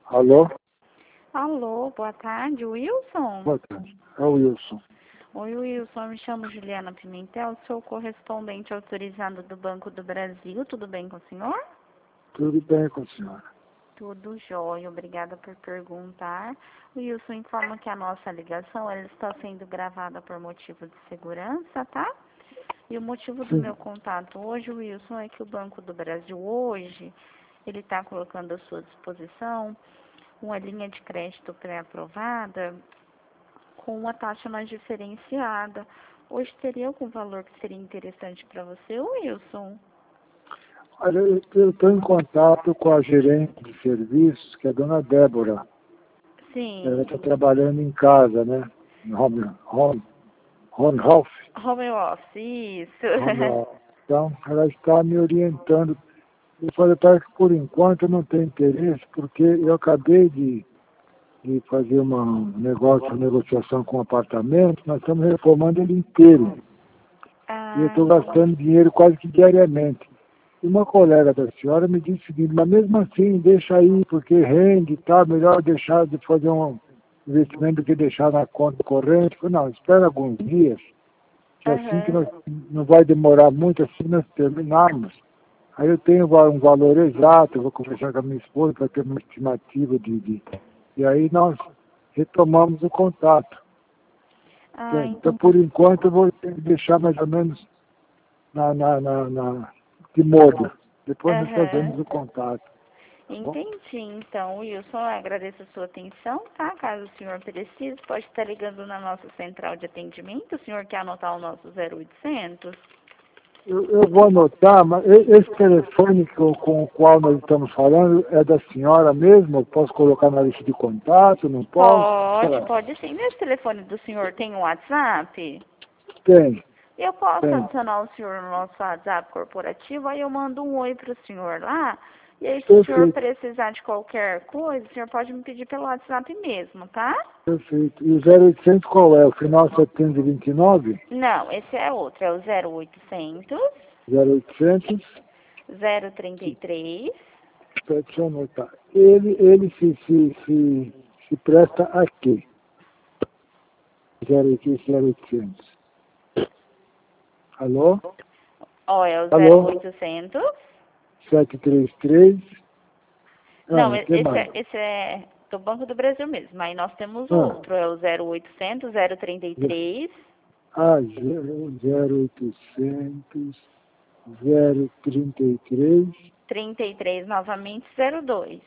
Alô? Alô, boa tarde, Wilson? Boa tarde. É o Wilson. Oi, Wilson, eu me chamo Juliana Pimentel, sou correspondente autorizado do Banco do Brasil. Tudo bem com o senhor? Tudo bem com a senhora? Tudo jóia, obrigada por perguntar. Wilson, informa que a nossa ligação ela está sendo gravada por motivo de segurança, tá? E o motivo do Sim. meu contato hoje, Wilson, é que o Banco do Brasil hoje, ele está colocando à sua disposição uma linha de crédito pré-aprovada com uma taxa mais diferenciada. Hoje teria algum valor que seria interessante para você, Wilson? Olha, eu estou em contato com a gerente de serviços, que é a dona Débora. Ela Sim. está trabalhando em casa, né? Home office. Home office, isso. Home office. Então, ela está me orientando. Eu falei para ela que, por enquanto, eu não tenho interesse, porque eu acabei de fazer uma negociação com o apartamento, nós estamos reformando ele inteiro. E eu estou gastando dinheiro quase que diariamente. E uma colega da senhora me disse o seguinte, mas mesmo assim, deixa aí, porque rende e tal, melhor deixar de fazer um investimento do que deixar na conta corrente. Eu falei, não, espera alguns dias, que assim que nós, não vai demorar muito, assim nós terminarmos. Aí eu tenho um valor exato, eu vou conversar com a minha esposa para ter uma estimativa E aí nós retomamos o contato. Então, por enquanto, eu vou ter que deixar mais ou menos de modo. Depois nós fazemos o contato. Entendi, então, Wilson, eu agradeço a sua atenção, tá? Caso o senhor precise, pode estar ligando na nossa central de atendimento. O senhor quer anotar o nosso 0800? Eu vou anotar, mas esse telefone com o qual nós estamos falando é da senhora mesmo? Eu posso colocar na lista de contato? Não posso? Pode sim. Nesse telefone do senhor tem um WhatsApp? Tem. Eu posso Tem. adicionar o senhor no nosso WhatsApp corporativo, aí eu mando um oi para o senhor lá. E aí, se o senhor precisar de qualquer coisa, o senhor pode me pedir pelo WhatsApp mesmo, tá? Perfeito. E o 0800 qual é? O final 729? Não, esse é outro. É o 0800 0800 033. Deixa eu anotar. Ele se presta a quê? 0800. Alô? É o Alô? 0800. 733. Não, esse é do Banco do Brasil mesmo. Aí nós temos outro, é o 0800 033. 0800 033 33 novamente 02.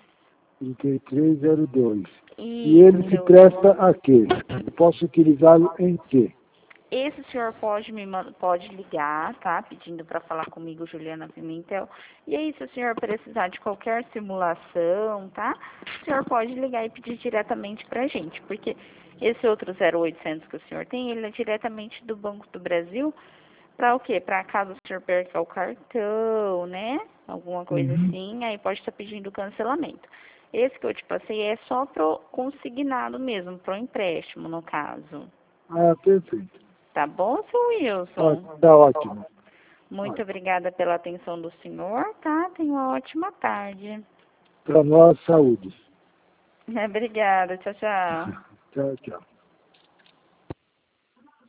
3302. E Isso, ele se presta a quê? Eu posso utilizá-lo em quê? Esse senhor pode ligar, tá? Pedindo para falar comigo, Juliana Pimentel. E aí, se o senhor precisar de qualquer simulação, tá? O senhor pode ligar e pedir diretamente para a gente, porque esse outro 0800 que o senhor tem, ele é diretamente do Banco do Brasil. Para o quê? Para caso o senhor perca o cartão, né? Alguma coisa assim, aí pode estar pedindo cancelamento. Esse que eu te passei é só pro consignado mesmo, pro empréstimo, no caso. Perfeito. Tá bom, seu Wilson? Tá ótimo. Muito obrigada pela atenção do senhor, tá? Tenha uma ótima tarde. Para nós, saúde. Obrigada, tchau, tchau. Tchau, tchau.